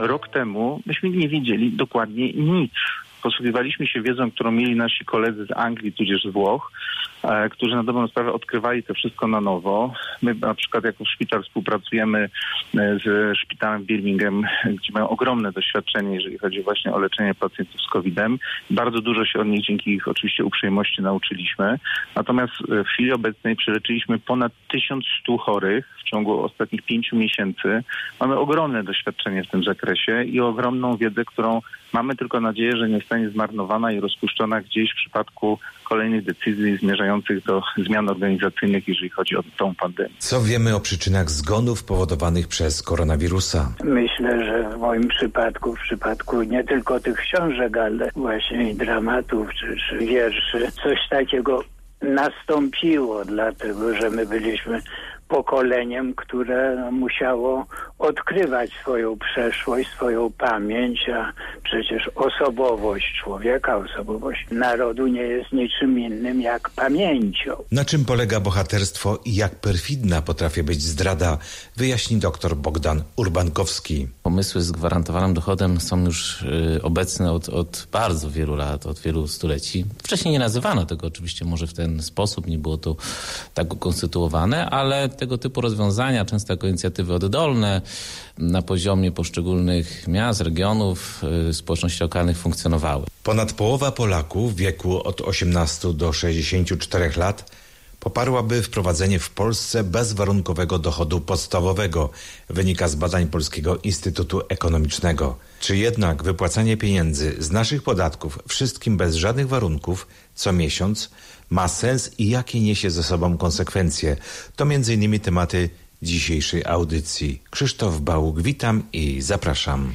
rok temu myśmy nie wiedzieli dokładnie nic. Posługiwaliśmy się wiedzą, którą mieli nasi koledzy z Anglii, tudzież z Włoch, którzy na dobrą sprawę odkrywali to wszystko na nowo. My na przykład jako szpital współpracujemy z szpitalem w Birmingham, gdzie mają ogromne doświadczenie, jeżeli chodzi właśnie o leczenie pacjentów z COVID-em. Bardzo dużo się od nich dzięki ich oczywiście uprzejmości nauczyliśmy. Natomiast w chwili obecnej przeleczyliśmy ponad 1100 chorych w ciągu ostatnich 5 miesięcy. Mamy ogromne doświadczenie w tym zakresie i ogromną wiedzę, którą mamy tylko nadzieję, że nie zostanie zmarnowana i rozpuszczona gdzieś w przypadku kolejnych decyzji zmierzających do zmian organizacyjnych, jeżeli chodzi o tą pandemię. Co wiemy o przyczynach zgonów powodowanych przez koronawirusa? Myślę, że w moim przypadku, w przypadku nie tylko tych książek, ale właśnie i dramatów czy wierszy, coś takiego nastąpiło, dlatego że my byliśmy pokoleniem, które musiało odkrywać swoją przeszłość, swoją pamięć, a przecież osobowość człowieka, osobowość narodu nie jest niczym innym jak pamięcią. Na czym polega bohaterstwo i jak perfidna potrafi być zdrada, wyjaśni dr Bogdan Urbankowski. Pomysły z gwarantowanym dochodem są już obecne od bardzo wielu lat, od wielu stuleci. Wcześniej nie nazywano tego oczywiście może w ten sposób, nie było to tak ukonstytuowane, ale tego typu rozwiązania, często jako inicjatywy oddolne na poziomie poszczególnych miast, regionów, społeczności lokalnych funkcjonowały. Ponad połowa Polaków w wieku od 18 do 64 lat poparłaby wprowadzenie w Polsce bezwarunkowego dochodu podstawowego, wynika z badań Polskiego Instytutu Ekonomicznego. Czy jednak wypłacanie pieniędzy z naszych podatków wszystkim bez żadnych warunków co miesiąc ma sens i jakie niesie ze sobą konsekwencje? To m.in. tematy dzisiejszej audycji. Krzysztof Bałuk, witam i zapraszam.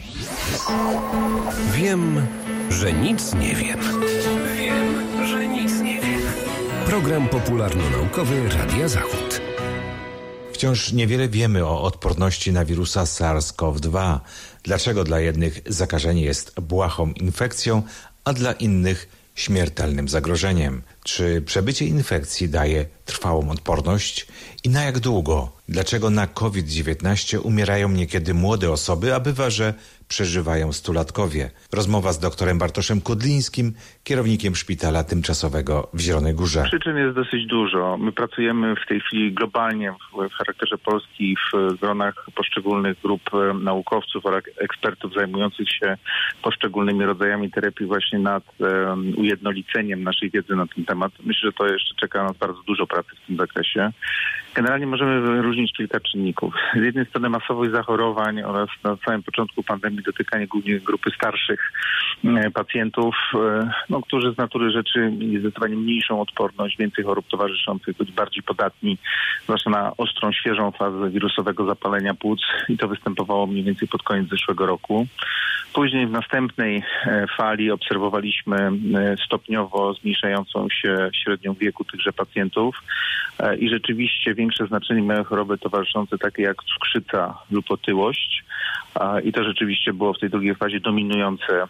Wiem, że nic nie wiem. Wiem, że nic nie wiem. Program popularno-naukowy Radia Zachód. Wciąż niewiele wiemy o odporności na wirusa SARS-CoV-2. Dlaczego dla jednych zakażenie jest błahą infekcją, a dla innych śmiertelnym zagrożeniem? Czy przebycie infekcji daje trwałą odporność i na jak długo? Dlaczego na COVID-19 umierają niekiedy młode osoby, a bywa, że przeżywają stulatkowie? Rozmowa z doktorem Bartoszem Kudlińskim, kierownikiem szpitala tymczasowego w Zielonej Górze. Przyczyn jest dosyć dużo. My pracujemy w tej chwili globalnie w charakterze Polski w gronach poszczególnych grup naukowców oraz ekspertów zajmujących się poszczególnymi rodzajami terapii właśnie nad ujednoliceniem naszej wiedzy na ten temat. Myślę, że to jeszcze czeka nas bardzo dużo pracy w tym zakresie. Generalnie możemy wyróżnić kilka czynników. Z jednej strony masowość zachorowań oraz na samym początku pandemii dotykanie głównie grupy starszych pacjentów, którzy z natury rzeczy mieli zdecydowanie mniejszą odporność, więcej chorób towarzyszących, być bardziej podatni, zwłaszcza na ostrą, świeżą fazę wirusowego zapalenia płuc i to występowało mniej więcej pod koniec zeszłego roku. Później w następnej fali obserwowaliśmy stopniowo zmniejszającą się średnią wieku tychże pacjentów i rzeczywiście większe znaczenie mają choroby towarzyszące takie jak cukrzyca lub otyłość. I to rzeczywiście było w tej drugiej fazie dominujące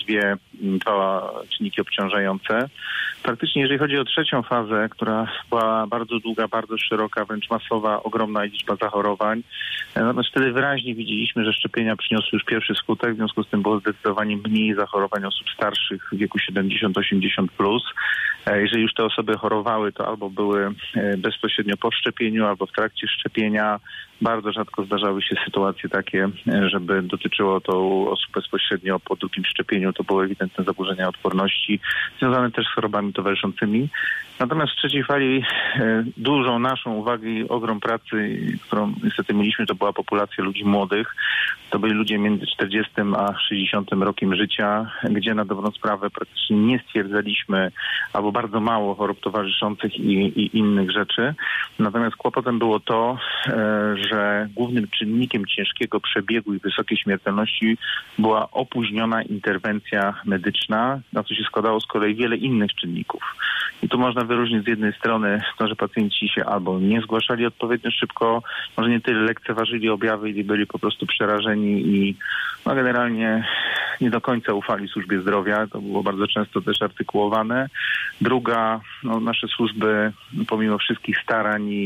dwa czynniki obciążające. Praktycznie jeżeli chodzi o trzecią fazę, która była bardzo długa, bardzo szeroka, wręcz masowa, ogromna liczba zachorowań, natomiast wtedy wyraźnie widzieliśmy, że szczepienia przyniosły już pierwszy skutek, w związku z tym było zdecydowanie mniej zachorowań osób starszych w wieku 70-80+. Jeżeli już te osoby chorowały, to albo były bezpośrednio po szczepieniu, albo w trakcie szczepienia. Bardzo rzadko zdarzały się sytuacje takie, żeby dotyczyło to osób bezpośrednio po drugim szczepieniu. To były ewidentne zaburzenia odporności, związane też z chorobami towarzyszącymi. Natomiast w trzeciej fali dużą naszą uwagę i ogrom pracy, którą niestety mieliśmy, to była populacja ludzi młodych. To byli ludzie między 40 a 60 rokiem życia, gdzie na dobrą sprawę praktycznie nie stwierdzaliśmy albo bardzo mało chorób towarzyszących i innych rzeczy. Natomiast kłopotem było to, że głównym czynnikiem ciężkiego przebiegu i wysokiej śmiertelności była opóźniona interwencja medyczna, na co się składało z kolei wiele innych czynników. I tu można wyróżnić z jednej strony to, że pacjenci się albo nie zgłaszali odpowiednio szybko, może nie tyle lekceważyli objawy i byli po prostu przerażeni i generalnie nie do końca ufali służbie zdrowia. To było bardzo często też artykułowane. Druga, nasze służby pomimo wszystkich starań i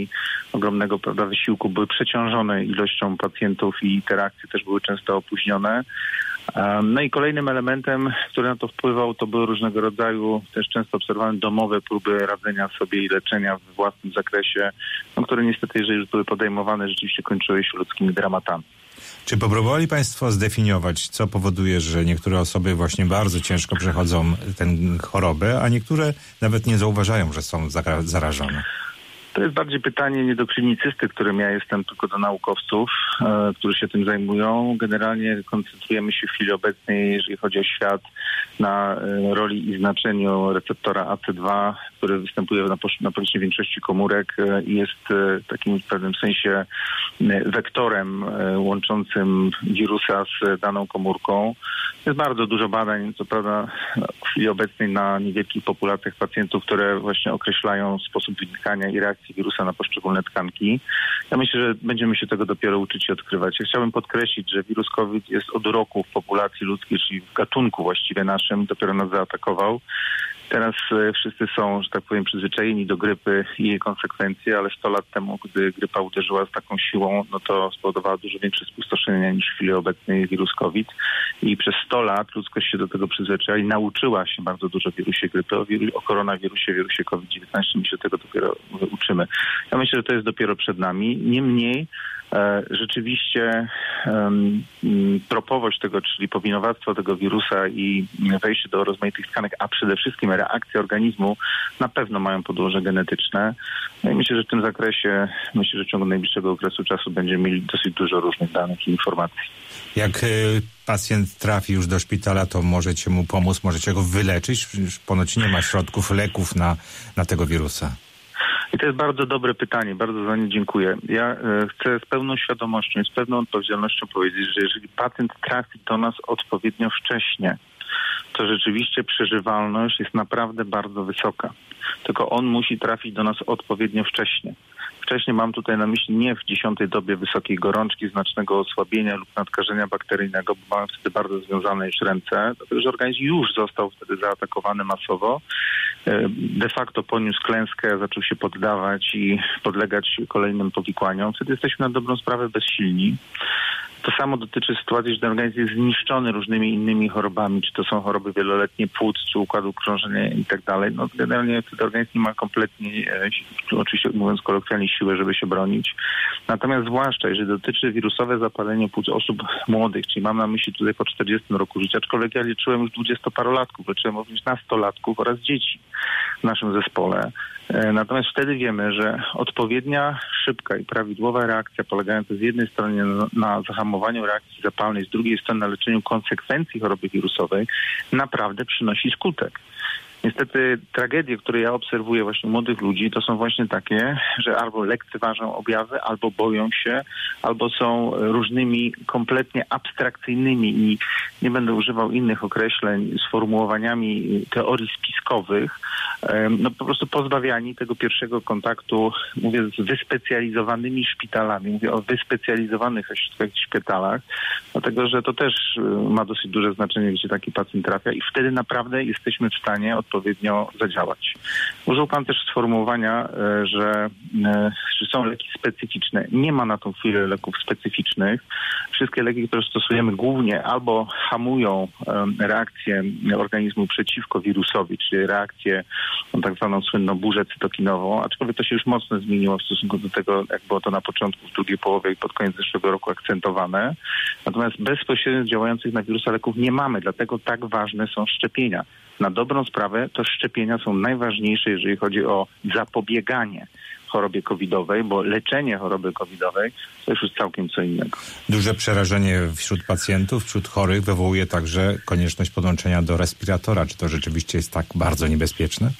ogromnego, prawda, wysiłku, były przeciążone ilością pacjentów i te reakcje też były często opóźnione. No i kolejnym elementem, który na to wpływał, to były różnego rodzaju, też często obserwowane domowe próby radzenia sobie i leczenia w własnym zakresie, które niestety, jeżeli już były podejmowane, rzeczywiście kończyły się ludzkimi dramatami. Czy próbowali Państwo zdefiniować, co powoduje, że niektóre osoby właśnie bardzo ciężko przechodzą tę chorobę, a niektóre nawet nie zauważają, że są zarażone? To jest bardziej pytanie nie do klinicysty, którym ja jestem, tylko do naukowców, którzy się tym zajmują. Generalnie koncentrujemy się w chwili obecnej, jeżeli chodzi o świat, na roli i znaczeniu receptora AC2, który występuje na powierzchni większości komórek i jest takim w pewnym sensie wektorem łączącym wirusa z daną komórką. Jest bardzo dużo badań, co prawda w chwili obecnej na niewielkich populacjach pacjentów, które właśnie określają sposób wynikania i reakcji wirusa na poszczególne tkanki. Ja myślę, że będziemy się tego dopiero uczyć i odkrywać. Ja chciałbym podkreślić, że wirus COVID jest od roku w populacji ludzkiej, czyli w gatunku właściwie naszym, dopiero nas zaatakował. Teraz wszyscy są, że tak powiem, przyzwyczajeni do grypy i jej konsekwencji, ale 100 lat temu, gdy grypa uderzyła z taką siłą, no to spowodowała dużo większe spustoszenia niż w chwili obecnej wirus COVID. I przez 100 lat ludzkość się do tego przyzwyczaiła i nauczyła się bardzo dużo o wirusie grypy, o koronawirusie, wirusie COVID-19. My się tego dopiero uczymy. Ja myślę, że to jest dopiero przed nami. Niemniej rzeczywiście tropowość tego, czyli powinowactwo tego wirusa i wejście do rozmaitych tkanek, a przede wszystkim reakcje organizmu na pewno mają podłoże genetyczne. No i myślę, że w tym zakresie, że w ciągu najbliższego okresu czasu będziemy mieli dosyć dużo różnych danych i informacji. Jak pacjent trafi już do szpitala, to możecie mu pomóc, możecie go wyleczyć? Już ponoć nie ma środków, leków na tego wirusa. I to jest bardzo dobre pytanie, bardzo za nie dziękuję. Ja chcę z pełną świadomością i z pewną odpowiedzialnością powiedzieć, że jeżeli pacjent trafi do nas odpowiednio wcześnie, to rzeczywiście przeżywalność jest naprawdę bardzo wysoka. Tylko on musi trafić do nas odpowiednio wcześnie. Wcześniej mam tutaj na myśli nie w 10. dobie wysokiej gorączki, znacznego osłabienia lub nadkażenia bakteryjnego, bo mamy wtedy bardzo związane już ręce, dlatego że organizm już został wtedy zaatakowany masowo. De facto poniósł klęskę, zaczął się poddawać i podlegać kolejnym powikłaniom. Wtedy jesteśmy na dobrą sprawę bezsilni. To samo dotyczy sytuacji, że ten organizm jest zniszczony różnymi innymi chorobami, czy to są choroby wieloletnie płuc, czy układu krążenia i tak dalej. No generalnie wtedy organizm nie ma kompletnie, oczywiście mówiąc kolokwialnie, siły, żeby się bronić. Natomiast zwłaszcza, jeżeli dotyczy wirusowe zapalenie płuc osób młodych, czyli mam na myśli tutaj po 40 roku życia, aczkolwiek ja leczyłem już 20-parolatków, leczyłem również nastolatków oraz dzieci w naszym zespole. Natomiast wtedy wiemy, że odpowiednia, szybka i prawidłowa reakcja polegająca z jednej strony na zahamowaniu reakcji zapalnej, z drugiej strony na leczeniu konsekwencji choroby wirusowej naprawdę przynosi skutek. Niestety tragedie, które ja obserwuję właśnie u młodych ludzi, to są właśnie takie, że albo lekceważą objawy, albo boją się, albo są różnymi kompletnie abstrakcyjnymi i nie będę używał innych określeń, sformułowaniami teorii spiskowych, no po prostu pozbawiani tego pierwszego kontaktu, mówię, z wyspecjalizowanymi szpitalami, mówię o wyspecjalizowanych szpitalach, dlatego że to też ma dosyć duże znaczenie, gdzie taki pacjent trafia i wtedy naprawdę jesteśmy w stanie odpowiednio zadziałać. Użył pan też sformułowania, że są leki specyficzne. Nie ma na tą chwilę leków specyficznych. Wszystkie leki, które stosujemy głównie albo hamują reakcję organizmu przeciwko wirusowi, czyli reakcję tak zwaną słynną burzę cytokinową, aczkolwiek to się już mocno zmieniło w stosunku do tego, jak było to na początku, w drugiej połowie i pod koniec zeszłego roku akcentowane. Natomiast bezpośrednio działających na wirusa leków nie mamy, dlatego tak ważne są szczepienia. Na dobrą sprawę to szczepienia są najważniejsze, jeżeli chodzi o zapobieganie chorobie covidowej, bo leczenie choroby covidowej to już całkiem co innego. Duże przerażenie wśród pacjentów, wśród chorych wywołuje także konieczność podłączenia do respiratora. Czy to rzeczywiście jest tak bardzo niebezpieczne?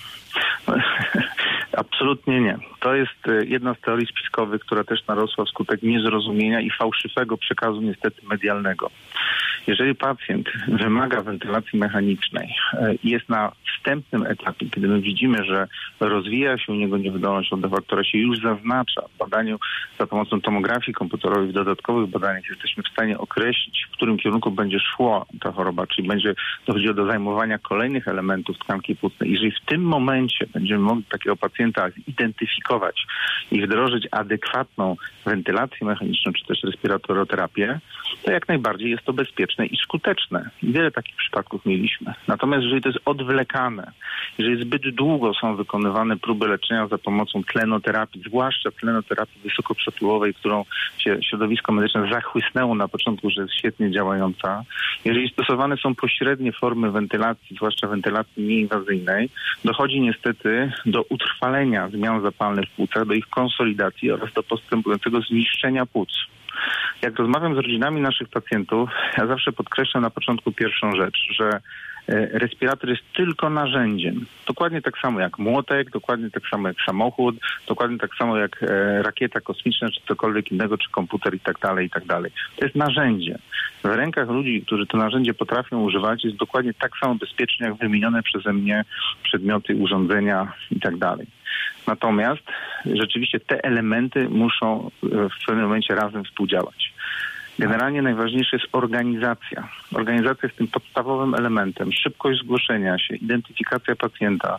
Absolutnie nie. To jest jedna z teorii spiskowych, która też narosła wskutek niezrozumienia i fałszywego przekazu niestety medialnego. Jeżeli pacjent wymaga wentylacji mechanicznej i jest na wstępnym etapie, kiedy my widzimy, że rozwija się u niego niewydolność oddechowa, która się już zaznacza w badaniu za pomocą tomografii komputerowej, w dodatkowych badaniach jesteśmy w stanie określić, w którym kierunku będzie szła ta choroba, czyli będzie dochodziło do zajmowania kolejnych elementów tkanki płucnej. Jeżeli w tym momencie będziemy mogli takiego pacjenta zidentyfikować i wdrożyć adekwatną wentylację mechaniczną, czy też respiratoroterapie, to jak najbardziej jest to bezpieczne i skuteczne. I wiele takich przypadków mieliśmy. Natomiast jeżeli to jest odwlekane, jeżeli zbyt długo są wykonywane próby leczenia za pomocą tlenoterapii, zwłaszcza tlenoterapii wysokoprzepływowej, którą się środowisko medyczne zachłysnęło na początku, że jest świetnie działająca, jeżeli stosowane są pośrednie formy wentylacji, zwłaszcza wentylacji nieinwazyjnej, dochodzi niestety do utrwalenia zmian zapalnych w płucach, do ich konsolidacji oraz do postępującego zniszczenia płuc. Jak rozmawiam z rodzinami naszych pacjentów, ja zawsze podkreślam na początku pierwszą rzecz, że respirator jest tylko narzędziem. Dokładnie tak samo jak młotek, dokładnie tak samo jak samochód, dokładnie tak samo jak rakieta kosmiczna, czy cokolwiek innego, czy komputer i tak dalej, i tak dalej. To jest narzędzie. W rękach ludzi, którzy to narzędzie potrafią używać, jest dokładnie tak samo bezpiecznie, jak wymienione przeze mnie przedmioty, urządzenia i tak dalej. Natomiast rzeczywiście te elementy muszą w pewnym momencie razem współdziałać. Generalnie najważniejsza jest organizacja. Organizacja jest tym podstawowym elementem. Szybkość zgłoszenia się, identyfikacja pacjenta,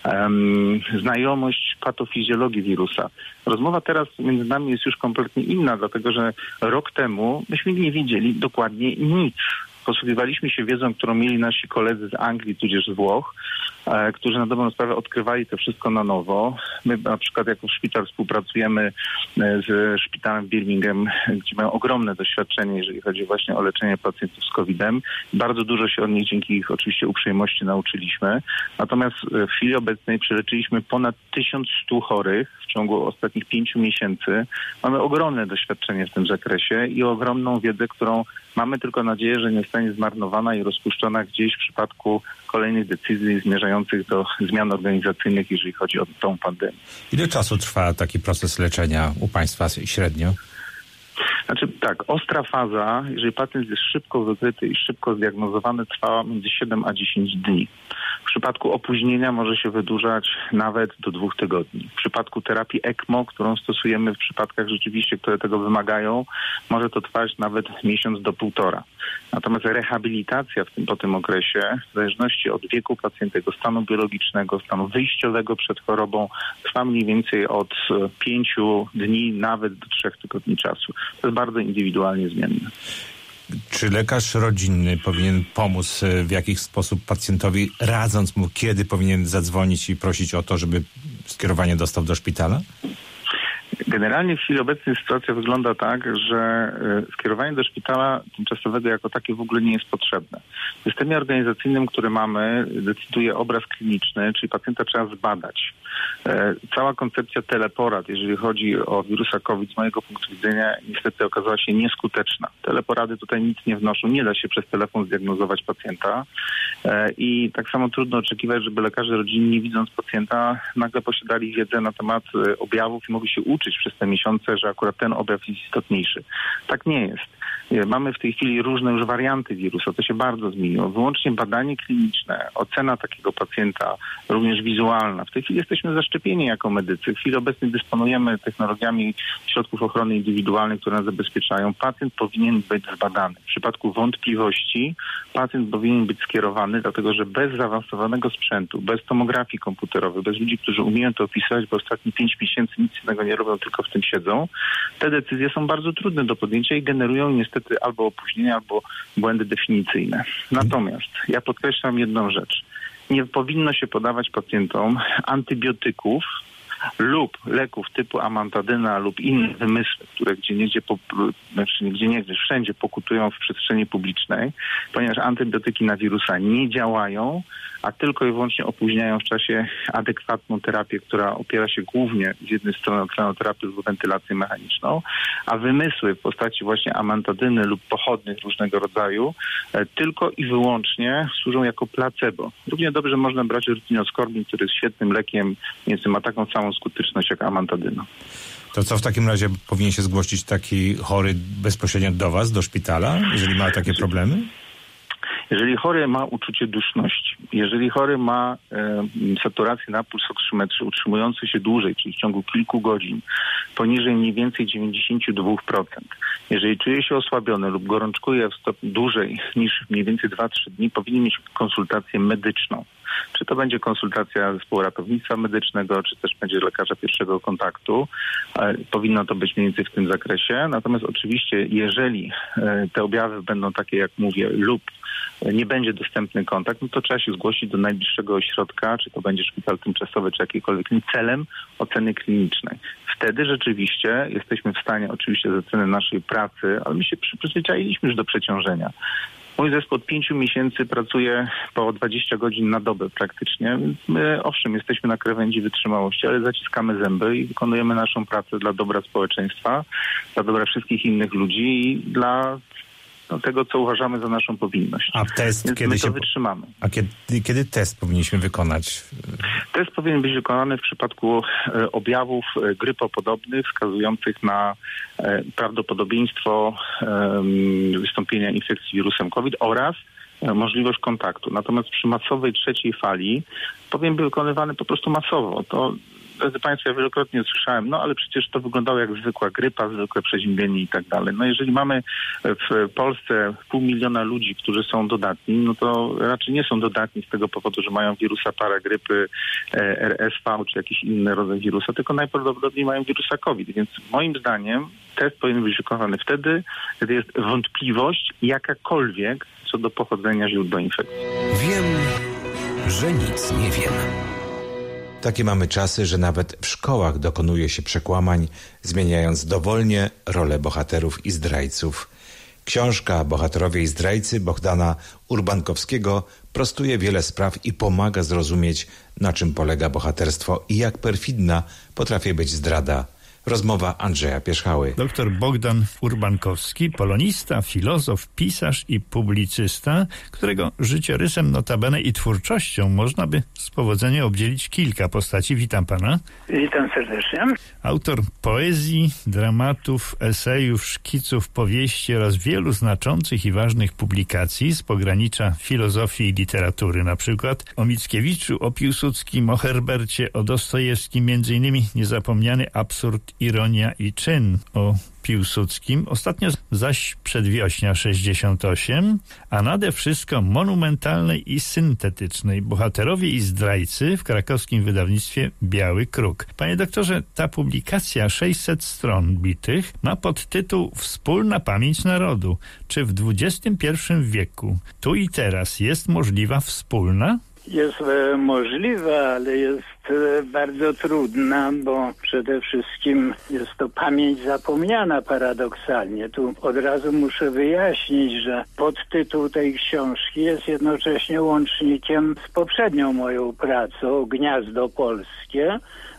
znajomość patofizjologii wirusa. Rozmowa teraz między nami jest już kompletnie inna, dlatego że rok temu myśmy nie wiedzieli dokładnie nic. Posługiwaliśmy się wiedzą, którą mieli nasi koledzy z Anglii, tudzież z Włoch, którzy na dobrą sprawę odkrywali to wszystko na nowo. My na przykład jako szpital współpracujemy z szpitalem w Birmingham, gdzie mają ogromne doświadczenie, jeżeli chodzi właśnie o leczenie pacjentów z COVID-em. Bardzo dużo się od nich dzięki ich oczywiście uprzejmości nauczyliśmy. Natomiast w chwili obecnej przeleczyliśmy ponad 1100 chorych w ciągu ostatnich 5 miesięcy. Mamy ogromne doświadczenie w tym zakresie i ogromną wiedzę, którą mamy tylko nadzieję, że nie zostanie zmarnowana i rozpuszczona gdzieś w przypadku kolejnych decyzji zmierzających do zmian organizacyjnych, jeżeli chodzi o tą pandemię. Ile czasu trwa taki proces leczenia u Państwa średnio? Znaczy tak, ostra faza, jeżeli pacjent jest szybko wykryty i szybko zdiagnozowany, trwa między 7 a 10 dni. W przypadku opóźnienia może się wydłużać nawet do 2 tygodni. W przypadku terapii ECMO, którą stosujemy w przypadkach rzeczywiście, które tego wymagają, może to trwać nawet miesiąc do 1,5. Natomiast rehabilitacja po tym okresie, w zależności od wieku pacjenta, jego stanu biologicznego, stanu wyjściowego przed chorobą, trwa mniej więcej od 5 dni, nawet do 3 tygodni czasu. To jest bardzo indywidualnie zmienne. Czy lekarz rodzinny powinien pomóc w jakiś sposób pacjentowi, radząc mu, kiedy powinien zadzwonić i prosić o to, żeby skierowanie dostał do szpitala? Generalnie w chwili obecnej sytuacja wygląda tak, że skierowanie do szpitala tymczasowego jako takie w ogóle nie jest potrzebne. W systemie organizacyjnym, który mamy, decyduje obraz kliniczny, czyli pacjenta trzeba zbadać. Cała koncepcja teleporad, jeżeli chodzi o wirusa COVID, z mojego punktu widzenia niestety okazała się nieskuteczna. Teleporady tutaj nic nie wnoszą, nie da się przez telefon zdiagnozować pacjenta i tak samo trudno oczekiwać, żeby lekarze rodzinni, widząc pacjenta, nagle posiadali wiedzę na temat objawów i mogli się uczyć przez te miesiące, że akurat ten objaw jest istotniejszy. Tak nie jest. Mamy w tej chwili różne już warianty wirusa, to się bardzo zmieniło. Wyłącznie badanie kliniczne, ocena takiego pacjenta, również wizualna. W tej chwili jesteśmy zaszczepieni jako medycy. W chwili obecnej dysponujemy technologiami środków ochrony indywidualnej, które nas zabezpieczają. Pacjent powinien być zbadany. W przypadku wątpliwości pacjent powinien być skierowany, dlatego że bez zaawansowanego sprzętu, bez tomografii komputerowej, bez ludzi, którzy umieją to opisywać, bo ostatnie 5 miesięcy nic innego nie robią, tylko w tym siedzą, te decyzje są bardzo trudne do podjęcia i generują niestety albo opóźnienia, albo błędy definicyjne. Natomiast ja podkreślam jedną rzecz. Nie powinno się podawać pacjentom antybiotyków lub leków typu amantadyna lub inne wymysły, które wszędzie pokutują w przestrzeni publicznej, ponieważ antybiotyki na wirusa nie działają, a tylko i wyłącznie opóźniają w czasie adekwatną terapię, która opiera się głównie z jednej strony o tlenoterapię z wentylacją mechaniczną, a wymysły w postaci właśnie amantadyny lub pochodnych różnego rodzaju tylko i wyłącznie służą jako placebo. Równie dobrze można brać rutinoskorbin, który jest świetnym lekiem, więc ma taką samą skuteczność jak amantadyna. To co w takim razie powinien się zgłosić taki chory bezpośrednio do was, do szpitala, jeżeli ma takie problemy? Jeżeli chory ma uczucie duszności, jeżeli chory ma saturację na pulsoksymetrze utrzymujący się dłużej, czyli w ciągu kilku godzin, poniżej mniej więcej 92%, jeżeli czuje się osłabiony lub gorączkuje w stopniu dłużej niż mniej więcej 2-3 dni, powinien mieć konsultację medyczną. Czy to będzie konsultacja zespołu ratownictwa medycznego, czy też będzie lekarza pierwszego kontaktu. Powinno to być mniej więcej w tym zakresie. Natomiast oczywiście, jeżeli te objawy będą takie, jak mówię, lub nie będzie dostępny kontakt, no to trzeba się zgłosić do najbliższego ośrodka, czy to będzie szpital tymczasowy, czy jakikolwiek, celem oceny klinicznej. Wtedy rzeczywiście jesteśmy w stanie, oczywiście z oceny naszej pracy, ale my się przyzwyczailiśmy już do przeciążenia. Mój zespół od 5 miesięcy pracuje po 20 godzin na dobę praktycznie, więc my owszem jesteśmy na krawędzi wytrzymałości, ale zaciskamy zęby i wykonujemy naszą pracę dla dobra społeczeństwa, dla dobra wszystkich innych ludzi i dla tego, co uważamy za naszą powinność. A test więc kiedy my to wytrzymamy. A kiedy test powinniśmy wykonać? Test powinien być wykonany w przypadku objawów grypopodobnych wskazujących na prawdopodobieństwo wystąpienia infekcji wirusem COVID oraz możliwość kontaktu. Natomiast przy masowej trzeciej fali powinien być wykonywany po prostu masowo. To, drodzy Państwo, ja wielokrotnie słyszałem, no ale przecież to wyglądało jak zwykła grypa, zwykłe przeziębienie i tak dalej. No jeżeli mamy w Polsce 500 000 ludzi, którzy są dodatni, no to raczej nie są dodatni z tego powodu, że mają wirusa paragrypy, RSV czy jakiś inny rodzaj wirusa, tylko najprawdopodobniej mają wirusa COVID. Więc moim zdaniem test powinien być wykonany wtedy, kiedy jest wątpliwość jakakolwiek co do pochodzenia źródła infekcji. Wiem, że nic nie wiem. Takie mamy czasy, że nawet w szkołach dokonuje się przekłamań, zmieniając dowolnie rolę bohaterów i zdrajców. Książka Bohaterowie i zdrajcy Bohdana Urbankowskiego prostuje wiele spraw i pomaga zrozumieć, na czym polega bohaterstwo i jak perfidna potrafi być zdrada. Rozmowa Andrzeja Pierzchały. Dr Bohdan Urbankowski, polonista, filozof, pisarz i publicysta, którego życiorysem notabene i twórczością można by z powodzeniem obdzielić kilka postaci. Witam pana. Witam serdecznie. Autor poezji, dramatów, esejów, szkiców, powieści oraz wielu znaczących i ważnych publikacji z pogranicza filozofii i literatury, na przykład o Mickiewiczu, o Piłsudskim, o Herbercie, o Dostojewskim, między innymi niezapomniany Absurd, ironia i czyn o Piłsudskim, ostatnio zaś Przedwiośnia 68, a nade wszystko monumentalnej i syntetycznej Bohaterowie i zdrajcy w krakowskim wydawnictwie Biały Kruk. Panie doktorze, ta publikacja 600 stron bitych ma podtytuł Wspólna pamięć narodu. Czy w XXI wieku, tu i teraz jest możliwa wspólna? Jest możliwa, ale jest bardzo trudna, bo przede wszystkim jest to pamięć zapomniana paradoksalnie. Tu od razu muszę wyjaśnić, że podtytuł tej książki jest jednocześnie łącznikiem z poprzednią moją pracą Gniazdo Polskie.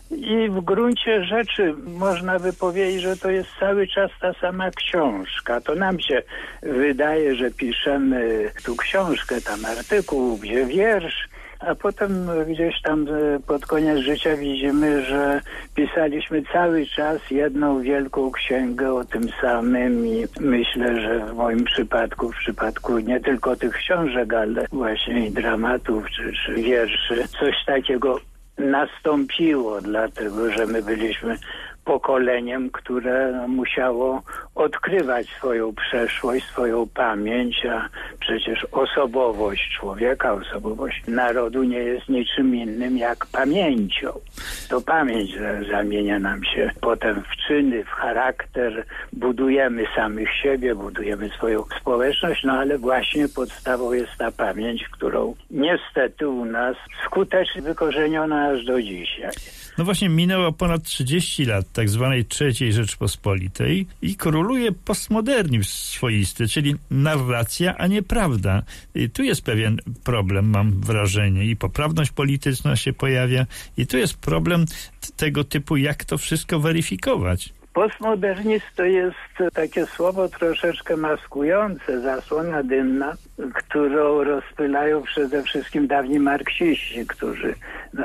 I w gruncie rzeczy można by powiedzieć, że to jest cały czas ta sama książka. To nam się wydaje, że piszemy tu książkę, tam artykuł, gdzie wiersz, a potem gdzieś tam pod koniec życia widzimy, że pisaliśmy cały czas jedną wielką księgę o tym samym i myślę, że w moim przypadku, w przypadku nie tylko tych książek, ale właśnie i dramatów czy wierszy, coś takiego nastąpiło, dlatego że my byliśmy pokoleniem, które musiało odkrywać swoją przeszłość, swoją pamięć, a przecież osobowość człowieka, osobowość narodu nie jest niczym innym jak pamięcią. To pamięć zamienia nam się potem w czyny, w charakter, budujemy samych siebie, budujemy swoją społeczność, no ale właśnie podstawą jest ta pamięć, którą niestety u nas skutecznie wykorzeniona aż do dzisiaj. No właśnie minęło ponad 30 lat tak zwanej III Rzeczpospolitej i króluje króluje postmodernizm swoisty, czyli narracja, a nie prawda. I tu jest pewien problem, mam wrażenie, i poprawność polityczna się pojawia i tu jest problem tego typu, jak to wszystko weryfikować. Postmodernizm to jest takie słowo troszeczkę maskujące, zasłona dymna, którą rozpylają przede wszystkim dawni marksiści, którzy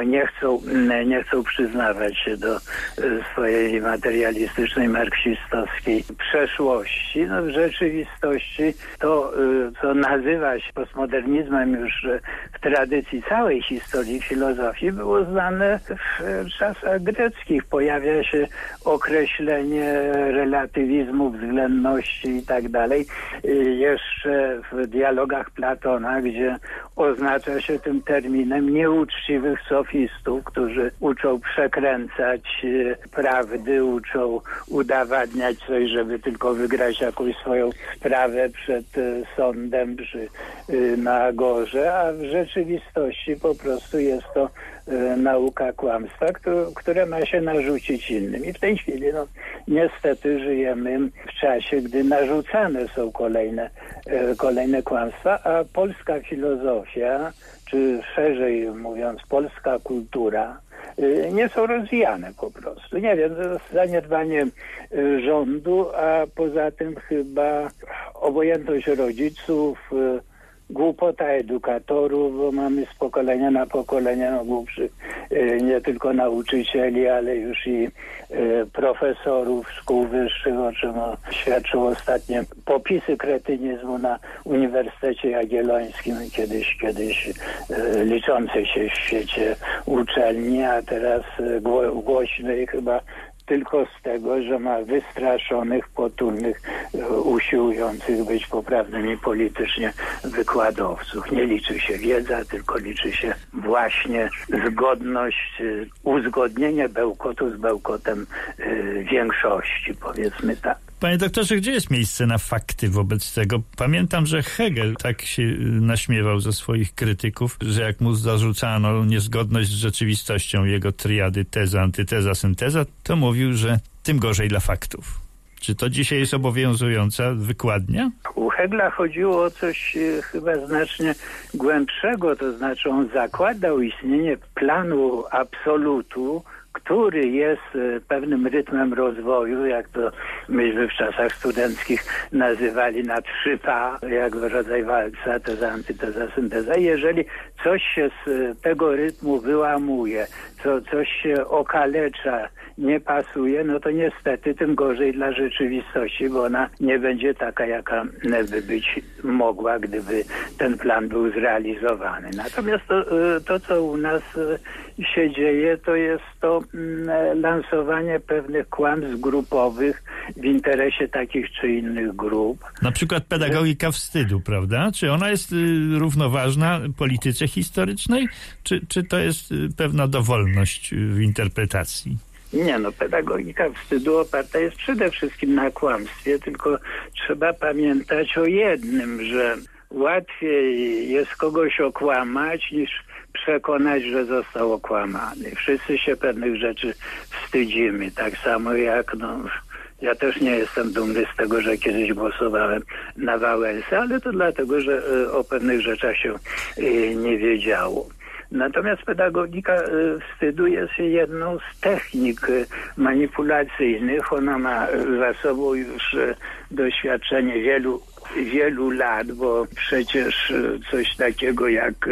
nie chcą przyznawać się do swojej materialistycznej, marksistowskiej przeszłości. W rzeczywistości to, co nazywa się postmodernizmem już w tradycji całej historii filozofii, było znane w czasach greckich. Pojawia się określenie relatywizmu, względności i tak dalej. Jeszcze w dialogach Platona, gdzie oznacza się tym terminem nieuczciwych sofistów, którzy uczą przekręcać prawdy, uczą udowadniać coś, żeby tylko wygrać jakąś swoją sprawę przed sądem na agorze, a w rzeczywistości po prostu jest to nauka kłamstwa, które ma się narzucić innym. I w tej chwili niestety żyjemy w czasie, gdy narzucane są kolejne kłamstwa, a polska filozofia, czy szerzej mówiąc polska kultura, nie są rozwijane po prostu. Nie wiem, to jest zaniedbanie rządu, a poza tym chyba obojętność rodziców, głupota edukatorów, bo mamy z pokolenia na pokolenie głupszych nie tylko nauczycieli, ale już i profesorów szkół wyższych, o czym świadczyły ostatnie popisy kretynizmu na Uniwersytecie Jagiellońskim, kiedyś liczącej się w świecie uczelni, a teraz głośnej chyba tylko z tego, że ma wystraszonych, potulnych, usiłujących być poprawnymi politycznie wykładowców. Nie liczy się wiedza, tylko liczy się właśnie zgodność, uzgodnienie bełkotu z bełkotem większości, powiedzmy tak. Panie doktorze, gdzie jest miejsce na fakty wobec tego? Pamiętam, że Hegel tak się naśmiewał ze swoich krytyków, że jak mu zarzucano niezgodność z rzeczywistością jego triady teza, antyteza, synteza, to mówił, że tym gorzej dla faktów. Czy to dzisiaj jest obowiązująca wykładnia? U Hegla chodziło o coś chyba znacznie głębszego, to znaczy on zakładał istnienie planu absolutu, który jest pewnym rytmem rozwoju, jak to myśmy w czasach studenckich nazywali na 3P, jak rodzaj walca, teza, antyteza, synteza. Jeżeli coś się z tego rytmu wyłamuje, coś się okalecza, nie pasuje, no to niestety tym gorzej dla rzeczywistości, bo ona nie będzie taka, jaka by być mogła, gdyby ten plan był zrealizowany. Natomiast to co u nas się dzieje, to jest to lansowanie pewnych kłamstw grupowych w interesie takich czy innych grup. Na przykład pedagogika wstydu, prawda? Czy ona jest równoważna polityce historycznej, czy to jest pewna dowolność w interpretacji? Nie, pedagogika wstydu oparta jest przede wszystkim na kłamstwie, tylko trzeba pamiętać o jednym, że łatwiej jest kogoś okłamać, niż przekonać, że został okłamany. Wszyscy się pewnych rzeczy wstydzimy, tak samo jak ja też nie jestem dumny z tego, że kiedyś głosowałem na Wałęsę, ale to dlatego, że o pewnych rzeczach się nie wiedziało. Natomiast pedagogika wstydu jest jedną z technik manipulacyjnych. Ona ma za sobą już doświadczenie wielu lat, bo przecież coś takiego jak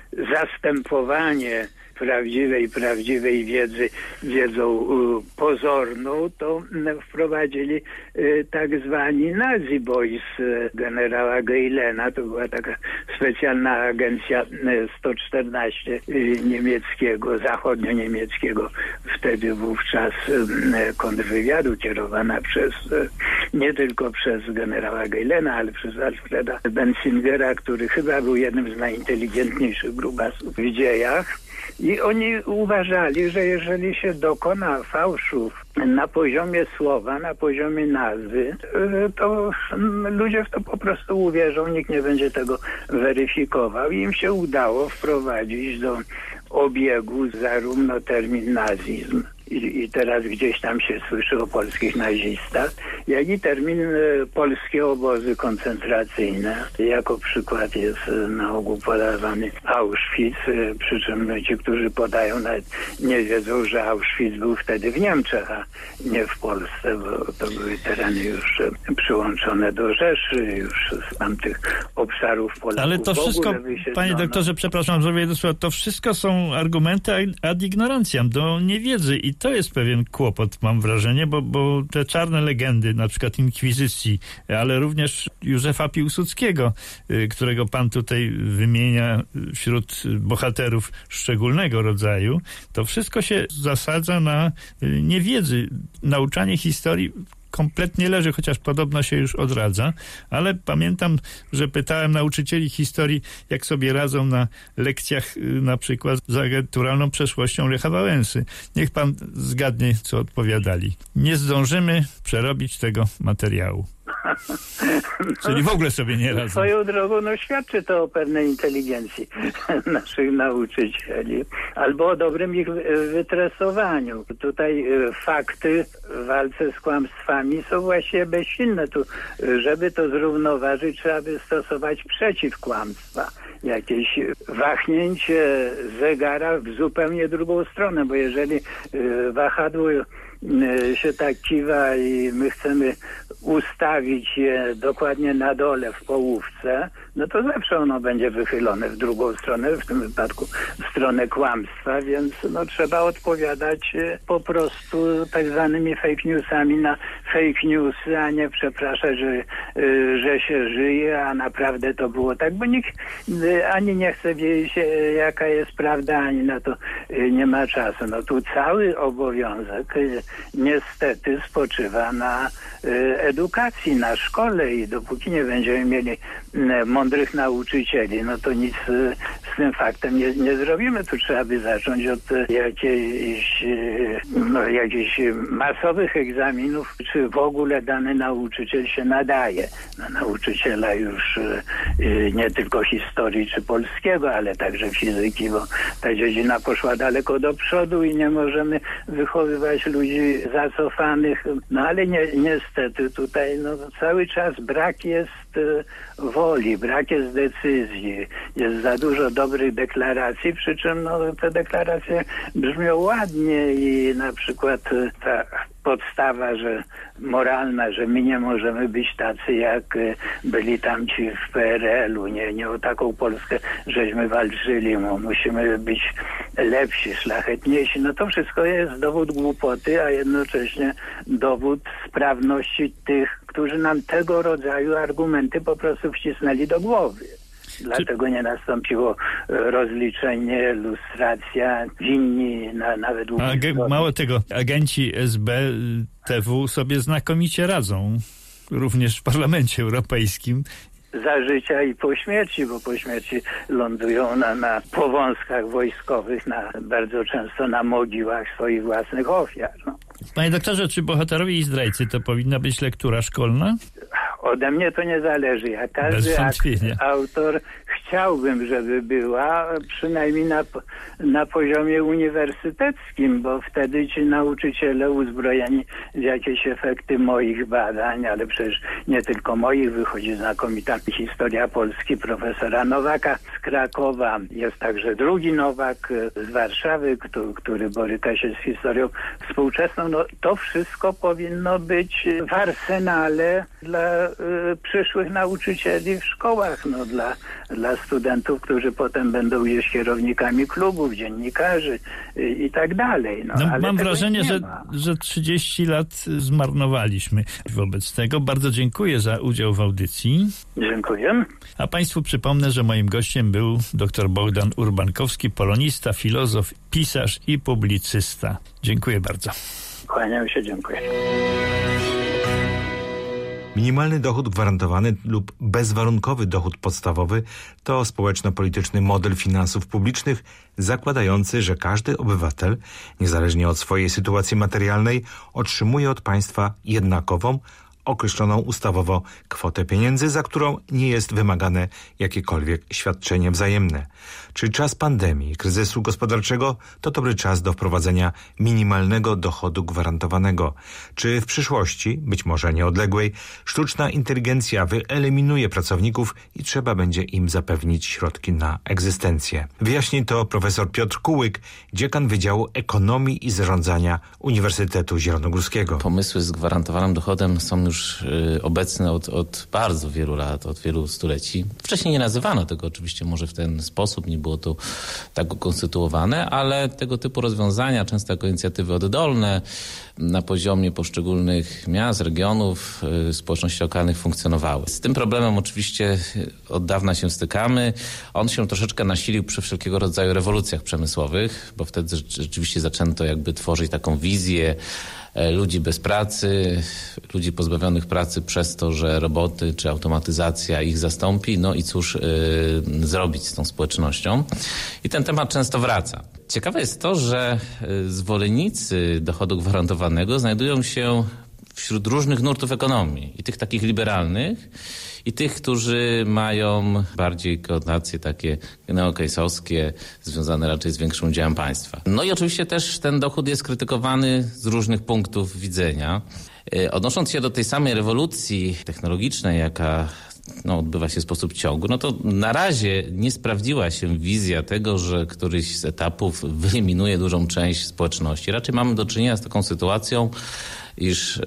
zastępowanie prawdziwej wiedzy wiedzą pozorną, to wprowadzili tak zwani Nazi Boys generała Geilena. To była taka specjalna agencja 114 niemieckiego, zachodnio-niemieckiego, wtedy wówczas kontrwywiadu, kierowana nie tylko przez generała Geilena, ale przez Alfreda Benzingera, który chyba był jednym z najinteligentniejszych grubasów w dziejach. I oni uważali, że jeżeli się dokona fałszów na poziomie słowa, na poziomie nazwy, to ludzie w to po prostu uwierzą, nikt nie będzie tego weryfikował. I im się udało wprowadzić do obiegu zarówno termin nazizm, i teraz gdzieś tam się słyszy o polskich nazistach, jak i termin polskie obozy koncentracyjne. Jako przykład jest na ogół podawany Auschwitz, przy czym ci, którzy podają, nawet nie wiedzą, że Auschwitz był wtedy w Niemczech, a nie w Polsce, bo to były tereny już przyłączone do Rzeszy, już z tamtych obszarów Polaków. Ale to wszystko, panie doktorze, przepraszam, że to wszystko są argumenty ad ignorancjam, do niewiedzy i to jest pewien kłopot, mam wrażenie, bo te czarne legendy, na przykład inkwizycji, ale również Józefa Piłsudskiego, którego pan tutaj wymienia wśród bohaterów szczególnego rodzaju, to wszystko się zasadza na niewiedzy. Nauczanie historii kompletnie leży, chociaż podobno się już odradza, ale pamiętam, że pytałem nauczycieli historii, jak sobie radzą na lekcjach na przykład z agenturalną przeszłością Lecha Wałęsy. Niech pan zgadnie, co odpowiadali. Nie zdążymy przerobić tego materiału. Czyli w ogóle sobie nie radzą. Swoją drogą, świadczy to o pewnej inteligencji naszych nauczycieli, albo o dobrym ich wytresowaniu. Tutaj fakty w walce z kłamstwami są właściwie bezsilne. Tu, żeby to zrównoważyć, trzeba by stosować przeciwkłamstwa. Jakieś wahnięcie zegara w zupełnie drugą stronę, bo jeżeli wahadło się tak kiwa i my chcemy ustawić je dokładnie na dole w połówce, no to zawsze ono będzie wychylone w drugą stronę, w tym wypadku w stronę kłamstwa, więc trzeba odpowiadać po prostu tak zwanymi fake newsami na fake newsy, a nie przepraszać, że się żyje, a naprawdę to było tak, bo nikt ani nie chce wiedzieć, jaka jest prawda, ani na to nie ma czasu. Tu cały obowiązek niestety spoczywa na edukacji, na szkole i dopóki nie będziemy mieli mądrych nauczycieli, to nic z tym faktem nie zrobimy. Tu trzeba by zacząć od jakichś masowych egzaminów, czy w ogóle dany nauczyciel się nadaje na nauczyciela już nie tylko historii czy polskiego, ale także fizyki, bo ta dziedzina poszła daleko do przodu i nie możemy wychowywać ludzi zacofanych, ale niestety tutaj cały czas brak jest woli, brak jest decyzji, jest za dużo dobrych deklaracji, przy czym te deklaracje brzmią ładnie i na przykład ta podstawa, że moralna, że my nie możemy być tacy, jak byli tamci w PRL-u, nie o taką Polskę żeśmy walczyli, musimy być lepsi, szlachetniejsi. To wszystko jest dowód głupoty, a jednocześnie dowód sprawności tych, którzy nam tego rodzaju argumenty po prostu wcisnęli do głowy. Dlatego nie nastąpiło rozliczenie, lustracja, winni nawet... Mało tego, agenci SB, TW sobie znakomicie radzą, również w Parlamencie Europejskim. Za życia i po śmierci, bo po śmierci lądują na powązkach wojskowych, bardzo często na mogiłach swoich własnych ofiar. Panie doktorze, czy Bohaterowie i zdrajcy to powinna być lektura szkolna? Ode mnie to nie zależy. Ja każdy autor chciałbym, żeby była, przynajmniej na poziomie uniwersyteckim, bo wtedy ci nauczyciele uzbrojeni w jakieś efekty moich badań, ale przecież nie tylko moich, wychodzi znakomita historia Polski profesora Nowaka z Krakowa. Jest także drugi Nowak z Warszawy, który boryka się z historią współczesną. To wszystko powinno być w arsenale dla przyszłych nauczycieli w szkołach, dla studentów, którzy potem będą gdzieś kierownikami klubów, dziennikarzy i tak dalej. Ale mam wrażenie, że 30 lat zmarnowaliśmy wobec tego. Bardzo dziękuję za udział w audycji. Dziękuję. A państwu przypomnę, że moim gościem był dr Bogdan Urbankowski, polonista, filozof, pisarz i publicysta. Dziękuję bardzo. Kłaniam się, dziękuję. Minimalny dochód gwarantowany lub bezwarunkowy dochód podstawowy to społeczno-polityczny model finansów publicznych zakładający, że każdy obywatel, niezależnie od swojej sytuacji materialnej, otrzymuje od państwa jednakową, określoną ustawowo kwotę pieniędzy, za którą nie jest wymagane jakiekolwiek świadczenie wzajemne. Czy czas pandemii, kryzysu gospodarczego to dobry czas do wprowadzenia minimalnego dochodu gwarantowanego? Czy w przyszłości, być może nieodległej, sztuczna inteligencja wyeliminuje pracowników i trzeba będzie im zapewnić środki na egzystencję? Wyjaśni to profesor Piotr Kułyk, dziekan Wydziału Ekonomii i Zarządzania Uniwersytetu Zielonogórskiego. Pomysły z gwarantowanym dochodem są już obecne od bardzo wielu lat, od wielu stuleci. Wcześniej nie nazywano tego oczywiście może w ten sposób, nie było to tak ukonstytuowane, ale tego typu rozwiązania, często jako inicjatywy oddolne na poziomie poszczególnych miast, regionów, społeczności lokalnych funkcjonowały. Z tym problemem oczywiście od dawna się stykamy. On się troszeczkę nasilił przy wszelkiego rodzaju rewolucjach przemysłowych, bo wtedy rzeczywiście zaczęto jakby tworzyć taką wizję ludzi bez pracy, ludzi pozbawionych pracy przez to, że roboty czy automatyzacja ich zastąpi. No i cóż zrobić z tą społecznością? I ten temat często wraca. Ciekawe jest to, że zwolennicy dochodu gwarantowanego znajdują się wśród różnych nurtów ekonomii. I tych takich liberalnych, i tych, którzy mają bardziej konotacje takie neokejsowskie, związane raczej z większym udziałem państwa. No i oczywiście też ten dochód jest krytykowany z różnych punktów widzenia. Odnosząc się do tej samej rewolucji technologicznej, jaka odbywa się w sposób ciągły, no to na razie nie sprawdziła się wizja tego, że któryś z etapów wyeliminuje dużą część społeczności. Raczej mamy do czynienia z taką sytuacją, iż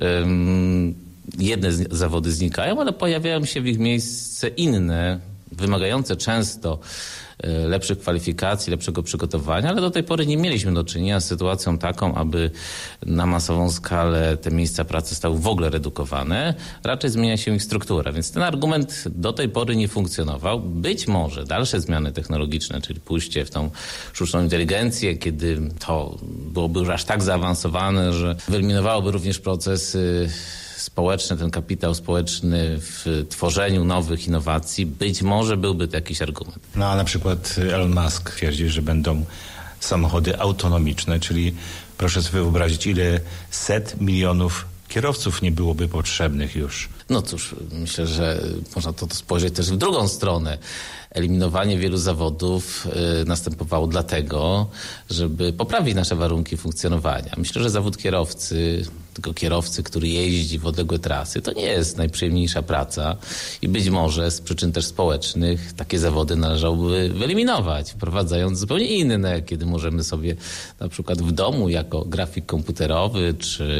jedne zawody znikają, ale pojawiają się w ich miejsce inne, wymagające często lepszych kwalifikacji, lepszego przygotowania, ale do tej pory nie mieliśmy do czynienia z sytuacją taką, aby na masową skalę te miejsca pracy zostały w ogóle redukowane. Raczej zmienia się ich struktura, więc ten argument do tej pory nie funkcjonował. Być może dalsze zmiany technologiczne, czyli pójście w tą sztuczną inteligencję, kiedy to byłoby już aż tak zaawansowane, że wyeliminowałoby również procesy społeczne, ten kapitał społeczny w tworzeniu nowych innowacji, być może byłby to jakiś argument. No a na przykład Elon Musk twierdzi, że będą samochody autonomiczne, czyli proszę sobie wyobrazić, ile set milionów kierowców nie byłoby potrzebnych już. No cóż, myślę, że można to spojrzeć też w drugą stronę. Eliminowanie wielu zawodów następowało dlatego, żeby poprawić nasze warunki funkcjonowania. Myślę, że zawód kierowcy, tylko kierowcy, który jeździ w odległe trasy, to nie jest najprzyjemniejsza praca i być może z przyczyn też społecznych takie zawody należałoby wyeliminować, wprowadzając zupełnie inne, kiedy możemy sobie na przykład w domu jako grafik komputerowy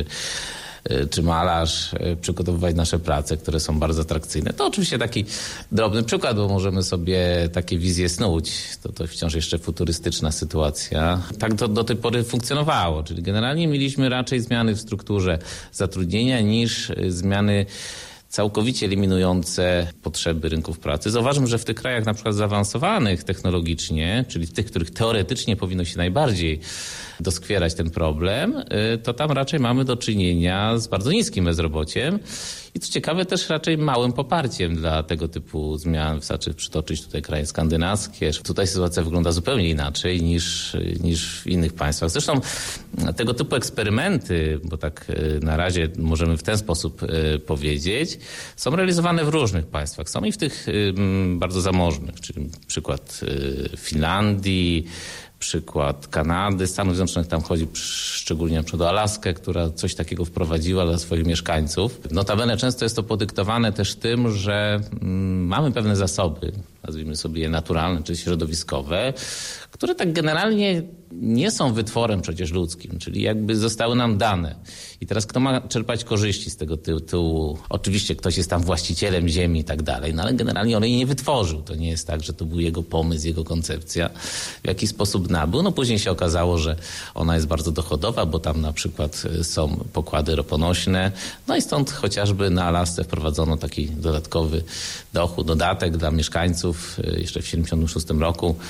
czy malarz przygotowywać nasze prace, które są bardzo atrakcyjne. To oczywiście taki drobny przykład, bo możemy sobie takie wizje snuć. To wciąż jeszcze futurystyczna sytuacja. Tak to do tej pory funkcjonowało, czyli generalnie mieliśmy raczej zmiany w strukturze zatrudnienia niż zmiany całkowicie eliminujące potrzeby rynków pracy. Zauważmy, że w tych krajach na przykład zaawansowanych technologicznie, czyli w tych, których teoretycznie powinno się najbardziej doskwierać ten problem, to tam raczej mamy do czynienia z bardzo niskim bezrobociem i co ciekawe też raczej małym poparciem dla tego typu zmian. Wystarczy przytoczyć tutaj kraje skandynawskie. Tutaj sytuacja wygląda zupełnie inaczej niż w innych państwach. Zresztą tego typu eksperymenty, bo tak na razie możemy w ten sposób powiedzieć, są realizowane w różnych państwach. Są i w tych bardzo zamożnych, czyli przykład Finlandii, przykład Kanady, Stanów Zjednoczonych, tam chodzi szczególnie na przykład o Alaskę, która coś takiego wprowadziła dla swoich mieszkańców. Notabene często jest to podyktowane też tym, że mamy pewne zasoby, nazwijmy sobie je naturalne czy środowiskowe, które tak generalnie nie są wytworem przecież ludzkim, czyli jakby zostały nam dane. I teraz kto ma czerpać korzyści z tego tytułu? Oczywiście ktoś jest tam właścicielem ziemi i tak dalej, no ale generalnie on jej nie wytworzył. To nie jest tak, że to był jego pomysł, jego koncepcja. W jaki sposób nabył? No później się okazało, że ona jest bardzo dochodowa, bo tam na przykład są pokłady roponośne. No i stąd chociażby na Alasce wprowadzono taki dodatkowy dodatek dla mieszkańców jeszcze w 1976 roku. No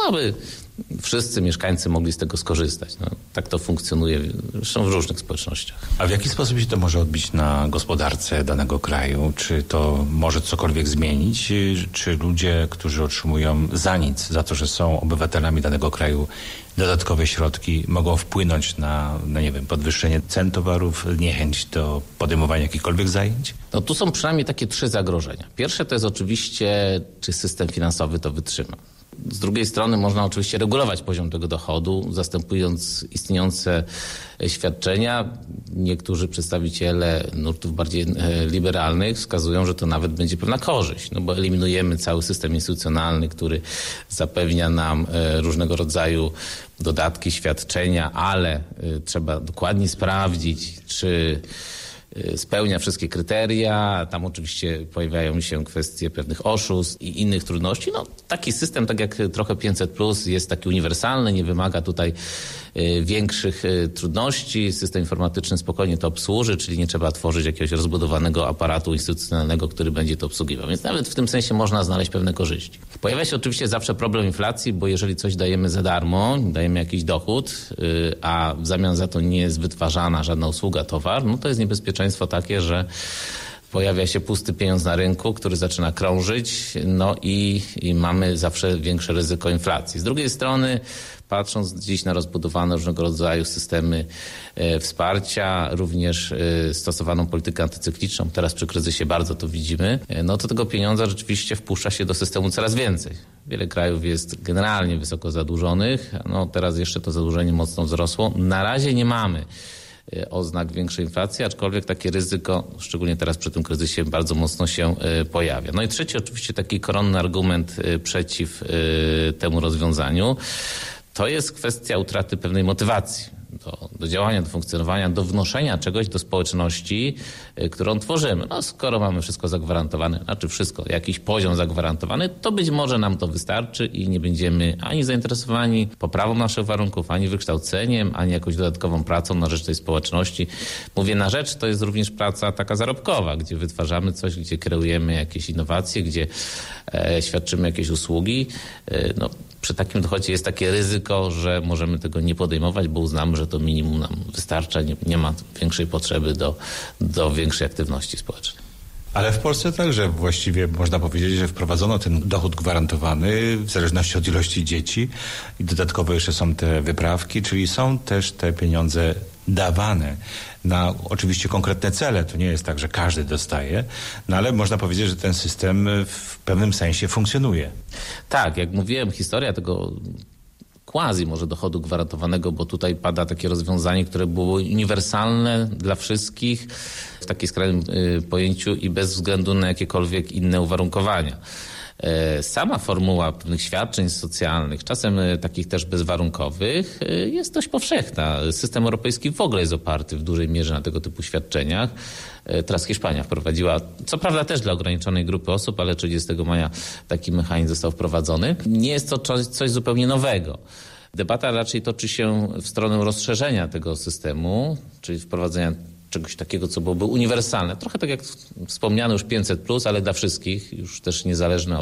aby wszyscy mieszkańcy mogli z tego skorzystać. Tak to funkcjonuje zresztą w różnych społecznościach. A w jaki sposób się to może odbić na gospodarce danego kraju? Czy to może cokolwiek zmienić? Czy ludzie, którzy otrzymują za nic, za to, że są obywatelami danego kraju, dodatkowe środki mogą wpłynąć na nie wiem, podwyższenie cen towarów, niechęć do podejmowania jakichkolwiek zajęć? Tu są przynajmniej takie 3 zagrożenia. Pierwsze to jest oczywiście, czy system finansowy to wytrzyma. Z drugiej strony można oczywiście regulować poziom tego dochodu, zastępując istniejące świadczenia. Niektórzy przedstawiciele nurtów bardziej liberalnych wskazują, że to nawet będzie pewna korzyść, bo eliminujemy cały system instytucjonalny, który zapewnia nam różnego rodzaju dodatki, świadczenia, ale trzeba dokładnie sprawdzić, czy spełnia wszystkie kryteria. Tam oczywiście pojawiają się kwestie pewnych oszustw i innych trudności. Taki system, tak jak trochę 500+, jest taki uniwersalny, nie wymaga tutaj większych trudności. System informatyczny spokojnie to obsłuży, czyli nie trzeba tworzyć jakiegoś rozbudowanego aparatu instytucjonalnego, który będzie to obsługiwał. Więc nawet w tym sensie można znaleźć pewne korzyści. Pojawia się oczywiście zawsze problem inflacji, bo jeżeli coś dajemy za darmo, dajemy jakiś dochód, a w zamian za to nie jest wytwarzana żadna usługa, towar, to jest niebezpieczeństwo takie, że pojawia się pusty pieniądz na rynku, który zaczyna krążyć, i mamy zawsze większe ryzyko inflacji. Z drugiej strony, patrząc dziś na rozbudowane różnego rodzaju systemy wsparcia, również stosowaną politykę antycykliczną, teraz przy kryzysie bardzo to widzimy, to tego pieniądza rzeczywiście wpuszcza się do systemu coraz więcej. Wiele krajów jest generalnie wysoko zadłużonych, teraz jeszcze to zadłużenie mocno wzrosło. Na razie nie mamy oznak większej inflacji, aczkolwiek takie ryzyko, szczególnie teraz przy tym kryzysie, bardzo mocno się pojawia. I trzeci oczywiście taki koronny argument przeciw temu rozwiązaniu, to jest kwestia utraty pewnej motywacji do działania, do funkcjonowania, do wnoszenia czegoś do społeczności, którą tworzymy. Skoro mamy wszystko zagwarantowane, wszystko, jakiś poziom zagwarantowany, to być może nam to wystarczy i nie będziemy ani zainteresowani poprawą naszych warunków, ani wykształceniem, ani jakąś dodatkową pracą na rzecz tej społeczności. Mówię na rzecz, to jest również praca taka zarobkowa, gdzie wytwarzamy coś, gdzie kreujemy jakieś innowacje, gdzie świadczymy jakieś usługi. Przy takim dochodzie jest takie ryzyko, że możemy tego nie podejmować, bo uznamy, że to minimum nam wystarcza, nie ma większej potrzeby do większej aktywności społecznej. Ale w Polsce także właściwie można powiedzieć, że wprowadzono ten dochód gwarantowany w zależności od ilości dzieci i dodatkowo jeszcze są te wyprawki, czyli są też te pieniądze dawane na oczywiście konkretne cele. To nie jest tak, że każdy dostaje, ale można powiedzieć, że ten system w pewnym sensie funkcjonuje. Tak, jak mówiłem, historia tego quasi może dochodu gwarantowanego, bo tutaj pada takie rozwiązanie, które było uniwersalne dla wszystkich w takiej skrajnym pojęciu i bez względu na jakiekolwiek inne uwarunkowania. Sama formuła pewnych świadczeń socjalnych, czasem takich też bezwarunkowych, jest dość powszechna. System europejski w ogóle jest oparty w dużej mierze na tego typu świadczeniach. Teraz Hiszpania wprowadziła, co prawda też dla ograniczonej grupy osób, ale 30 maja taki mechanizm został wprowadzony. Nie jest to coś zupełnie nowego. Debata raczej toczy się w stronę rozszerzenia tego systemu, czyli wprowadzenia czegoś takiego, co byłoby uniwersalne. Trochę tak jak wspomniano już 500+, ale dla wszystkich, już też niezależne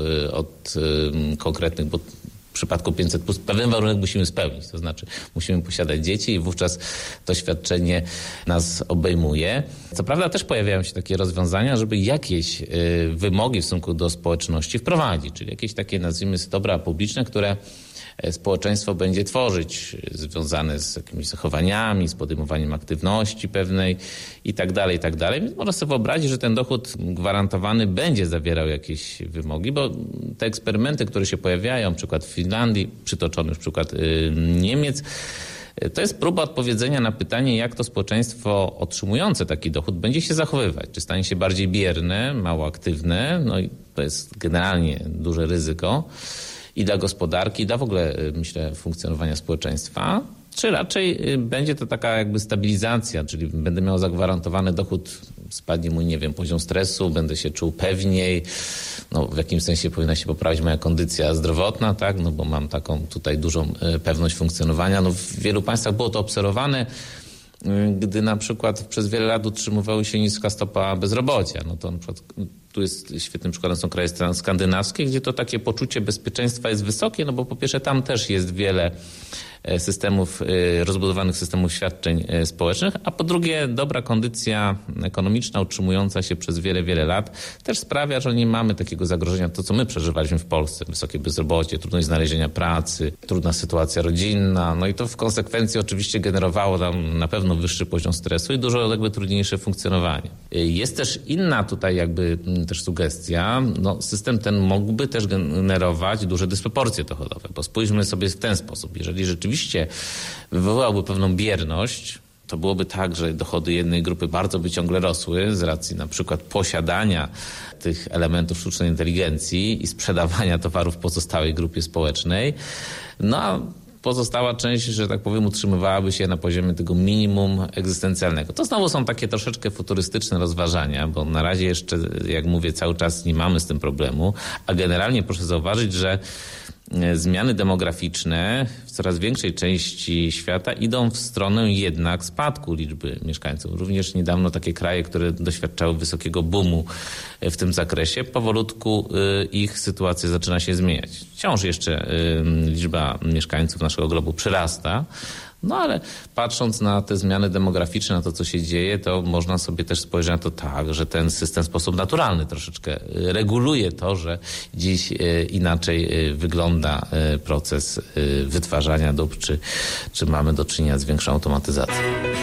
od konkretnych, bo w przypadku 500+ pewien warunek musimy spełnić, to znaczy musimy posiadać dzieci i wówczas to świadczenie nas obejmuje. Co prawda też pojawiają się takie rozwiązania, żeby jakieś wymogi w stosunku do społeczności wprowadzić, czyli jakieś takie, nazwijmy sobie, dobra publiczne, które społeczeństwo będzie tworzyć, związane z jakimiś zachowaniami, z podejmowaniem aktywności pewnej i tak dalej, i tak dalej. Więc można sobie wyobrazić, że ten dochód gwarantowany będzie zawierał jakieś wymogi, bo te eksperymenty, które się pojawiają, przykład w Finlandii, przytoczony już przykład Niemiec, to jest próba odpowiedzenia na pytanie, jak to społeczeństwo otrzymujące taki dochód będzie się zachowywać. Czy stanie się bardziej bierne, mało aktywne, i to jest generalnie duże ryzyko i dla gospodarki, i dla w ogóle, myślę, funkcjonowania społeczeństwa, czy raczej będzie to taka jakby stabilizacja, czyli będę miał zagwarantowany dochód, spadnie mój, poziom stresu, będę się czuł pewniej, w jakimś sensie powinna się poprawić moja kondycja zdrowotna, tak, bo mam taką tutaj dużą pewność funkcjonowania. W wielu państwach było to obserwowane, gdy na przykład przez wiele lat utrzymywały się niska stopa bezrobocia, to na przykład Tu jest świetnym przykładem są kraje skandynawskie, gdzie to takie poczucie bezpieczeństwa jest wysokie, no bo po pierwsze tam też jest wiele rozbudowanych systemów świadczeń społecznych, a po drugie dobra kondycja ekonomiczna utrzymująca się przez wiele, wiele lat też sprawia, że nie mamy takiego zagrożenia, to co my przeżywaliśmy w Polsce, wysokie bezrobocie, trudność znalezienia pracy, trudna sytuacja rodzinna, no i to w konsekwencji oczywiście generowało tam na pewno wyższy poziom stresu i dużo trudniejsze funkcjonowanie. Jest też inna tutaj też sugestia, system ten mógłby też generować duże dysproporcje dochodowe, bo spójrzmy sobie w ten sposób, jeżeli rzeczywiście wywołałby pewną bierność, to byłoby tak, że dochody jednej grupy bardzo by ciągle rosły z racji na przykład posiadania tych elementów sztucznej inteligencji i sprzedawania towarów pozostałej grupie społecznej, a pozostała część, że tak powiem, utrzymywałaby się na poziomie tego minimum egzystencjalnego. To znowu są takie troszeczkę futurystyczne rozważania, bo na razie jeszcze, jak mówię, cały czas nie mamy z tym problemu, a generalnie proszę zauważyć, że zmiany demograficzne w coraz większej części świata idą w stronę jednak spadku liczby mieszkańców. Również niedawno takie kraje, które doświadczały wysokiego boomu w tym zakresie, powolutku ich sytuacja zaczyna się zmieniać. Wciąż jeszcze liczba mieszkańców naszego globu przyrasta, ale patrząc na te zmiany demograficzne, na to, co się dzieje, to można sobie też spojrzeć na to tak, że ten system w sposób naturalny troszeczkę reguluje to, że dziś inaczej wygląda proces wytwarzania dóbr, czy mamy do czynienia z większą automatyzacją.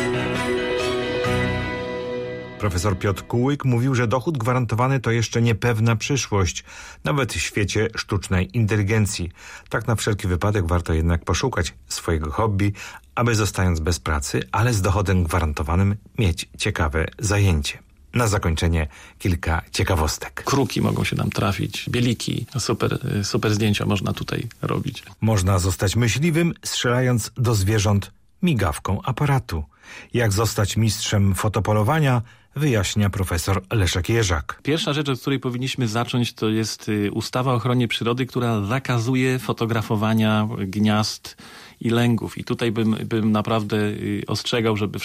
Profesor Piotr Kułyk mówił, że dochód gwarantowany to jeszcze niepewna przyszłość, nawet w świecie sztucznej inteligencji. Tak na wszelki wypadek warto jednak poszukać swojego hobby, aby zostając bez pracy, ale z dochodem gwarantowanym mieć ciekawe zajęcie. Na zakończenie kilka ciekawostek. Kruki mogą się nam trafić, bieliki, super zdjęcia można tutaj robić. Można zostać myśliwym, strzelając do zwierząt migawką aparatu. Jak zostać mistrzem fotopolowania, wyjaśnia profesor Leszek Jerzak. Pierwsza rzecz, od której powinniśmy zacząć, to jest ustawa o ochronie przyrody, która zakazuje fotografowania gniazd i lęgów. I tutaj bym naprawdę ostrzegał, żeby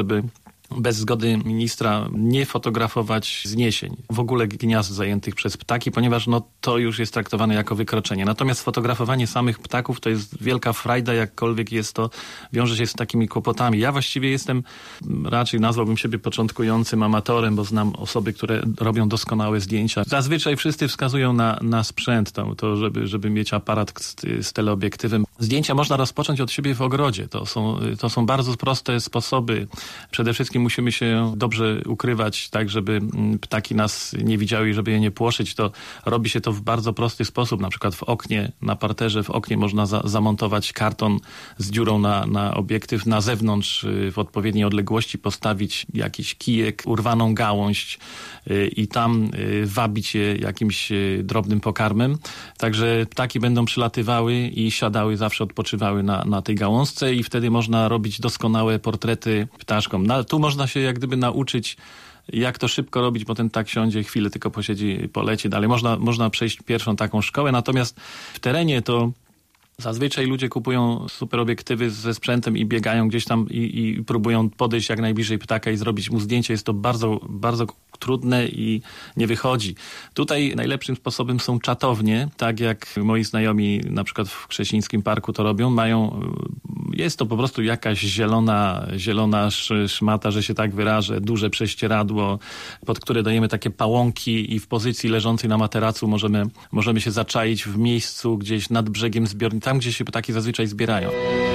bez zgody ministra nie fotografować zniesień, w ogóle gniazd zajętych przez ptaki, ponieważ to już jest traktowane jako wykroczenie. Natomiast fotografowanie samych ptaków to jest wielka frajda, jakkolwiek wiąże się z takimi kłopotami. Ja właściwie raczej nazwałbym siebie początkującym amatorem, bo znam osoby, które robią doskonałe zdjęcia. Zazwyczaj wszyscy wskazują na sprzęt, żeby mieć aparat z teleobiektywem. Zdjęcia można rozpocząć od siebie w ogrodzie. To są bardzo proste sposoby. Przede wszystkim musimy się dobrze ukrywać, tak żeby ptaki nas nie widziały i żeby je nie płoszyć. To robi się to w bardzo prosty sposób. Na przykład w oknie, na parterze w oknie można zamontować karton z dziurą na obiektyw. Na zewnątrz w odpowiedniej odległości postawić jakiś kijek, urwaną gałąź i tam wabić je jakimś drobnym pokarmem. Także ptaki będą przylatywały i siadały, zawsze odpoczywały na tej gałązce i wtedy można robić doskonałe portrety ptaszkom. Tu można się jak gdyby nauczyć, jak to szybko robić, bo ten ptak siądzie, chwilę tylko posiedzi, poleci dalej. Można przejść pierwszą taką szkołę, natomiast w terenie to zazwyczaj ludzie kupują super obiektywy ze sprzętem i biegają gdzieś tam i próbują podejść jak najbliżej ptaka i zrobić mu zdjęcie. Jest to bardzo, bardzo trudne i nie wychodzi. Tutaj najlepszym sposobem są czatownie, tak jak moi znajomi na przykład w Krzesińskim Parku to robią. Jest to po prostu jakaś zielona szmata, że się tak wyrażę, duże prześcieradło, pod które dajemy takie pałąki i w pozycji leżącej na materacu możemy się zaczaić w miejscu gdzieś nad brzegiem zbiornika, tam gdzie się ptaki zazwyczaj zbierają.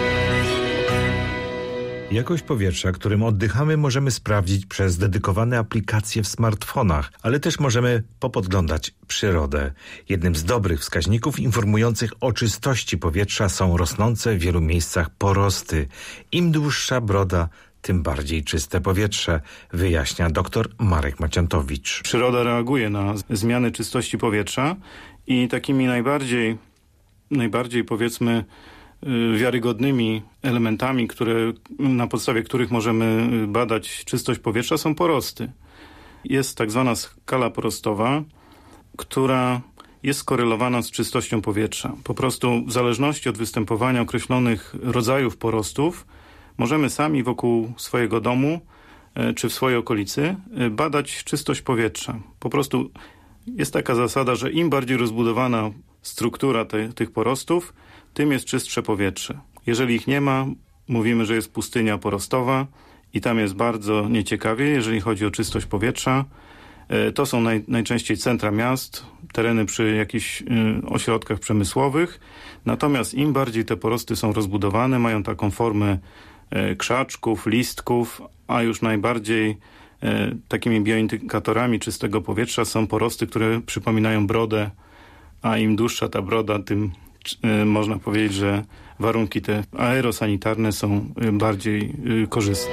Jakość powietrza, którym oddychamy, możemy sprawdzić przez dedykowane aplikacje w smartfonach, ale też możemy popodglądać przyrodę. Jednym z dobrych wskaźników informujących o czystości powietrza są rosnące w wielu miejscach porosty. Im dłuższa broda, tym bardziej czyste powietrze, wyjaśnia dr Marek Maciantowicz. Przyroda reaguje na zmiany czystości powietrza i takimi najbardziej powiedzmy wiarygodnymi elementami, na podstawie których możemy badać czystość powietrza, są porosty. Jest tak zwana skala porostowa, która jest skorelowana z czystością powietrza. Po prostu w zależności od występowania określonych rodzajów porostów możemy sami wokół swojego domu czy w swojej okolicy badać czystość powietrza. Po prostu Jest taka zasada, że im bardziej rozbudowana struktura tych porostów, tym jest czystsze powietrze. Jeżeli ich nie ma, mówimy, że jest pustynia porostowa i tam jest bardzo nieciekawie, jeżeli chodzi o czystość powietrza. To są najczęściej centra miast, tereny przy jakichś ośrodkach przemysłowych. Natomiast im bardziej te porosty są rozbudowane, mają taką formę krzaczków, listków, a już najbardziej takimi bioindykatorami czystego powietrza są porosty, które przypominają brodę, a im dłuższa ta broda, tym można powiedzieć, że warunki te aerosanitarne są bardziej korzystne.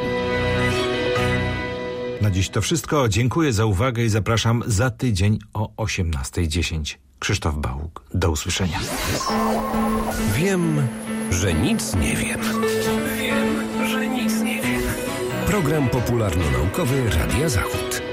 Na dziś to wszystko. Dziękuję za uwagę i zapraszam za tydzień o 18:10. Krzysztof Bałuk. Do usłyszenia. Wiem, że nic nie wiem. Wiem, że nic nie wiem. Program popularno-naukowy Radia Zachód.